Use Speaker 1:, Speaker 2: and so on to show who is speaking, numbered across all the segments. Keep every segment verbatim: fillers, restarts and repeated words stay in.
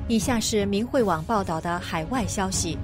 Speaker 1: 以下是明慧网报道的海外消息，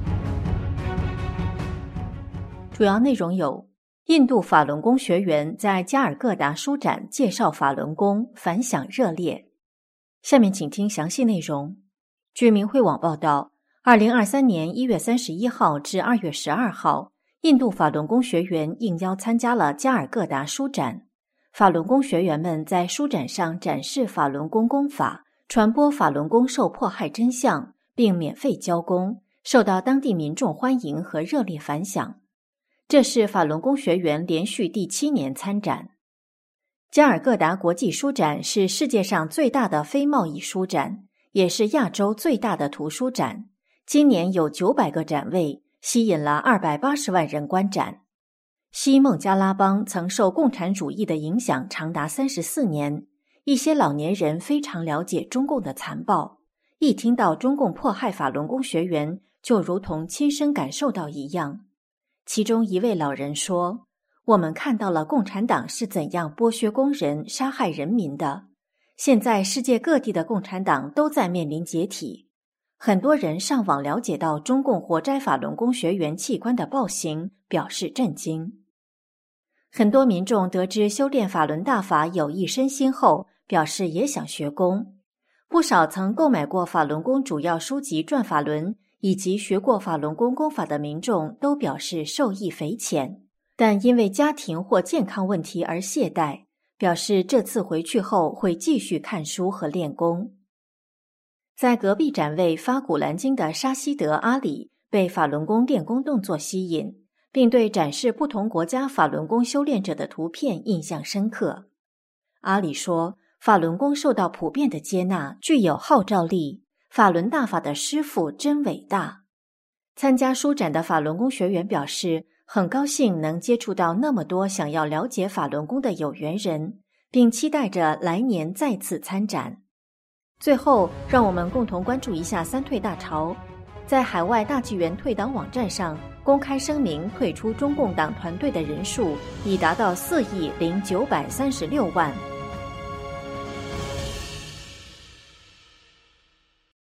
Speaker 1: 主要内容有：印度法轮功学员在加尔各答书展介绍法轮功，反响热烈。下面请听详细内容。据明慧网报道，二零二三年一月三十一号至二月十二号，印度法轮功学员应邀参加了加尔各答书展。法轮功学员们在书展上展示法轮功功法，传播法轮功受迫害真相，并免费教功，受到当地民众欢迎和热烈反响。这是法轮功学员连续第七年参展。加尔各答国际书展是世界上最大的非贸易书展，也是亚洲最大的图书展。今年有九百个展位，吸引了二百八十万人观展。西孟加拉邦曾受共产主义的影响长达三十四年，一些老年人非常了解中共的残暴，一听到中共迫害法轮功学员，就如同亲身感受到一样。其中一位老人说：“我们看到了共产党是怎样剥削工人、杀害人民的。现在世界各地的共产党都在面临解体。很多人上网了解到中共活摘法轮功学员器官的暴行，表示震惊。很多民众得知修炼法轮大法有益身心后，表示也想学功。不少曾购买过法轮功主要书籍《转法轮》以及学过法轮功功法的民众都表示受益匪浅，但因为家庭或健康问题而懈怠，表示这次回去后会继续看书和练功。在隔壁展位发古兰经的沙希德阿里被法轮功练功动作吸引，并对展示不同国家法轮功修炼者的图片印象深刻。阿里说，法轮功受到普遍的接纳，具有号召力，法轮大法的师父真伟大。参加书展的法轮功学员表示，很高兴能接触到那么多想要了解法轮功的有缘人，并期待着来年再次参展。最后，让我们共同关注一下三退大潮。在海外大纪元退党网站上公开声明退出中共党团队的人数已达到四亿零九百三十六万。